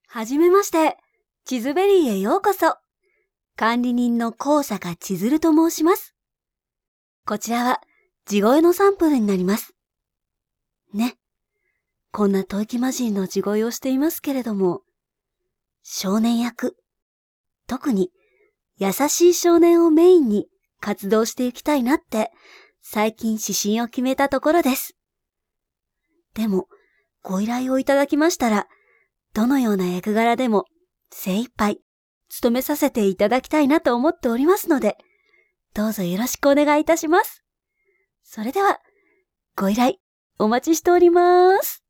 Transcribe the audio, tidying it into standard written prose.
はじめまして、チズベリーへようこそ。管理人の高坂千鶴と申します。こちらは地声のサンプルになります。ね。こんな吐息混じりの地声をしていますけれども、少年役、特に優しい少年をメインに活動していきたいなって最近指針を決めたところです。でも、ご依頼をいただきましたら、どのような役柄でも精一杯務めさせていただきたいなと思っておりますので、どうぞよろしくお願いいたします。それでは、ご依頼お待ちしております。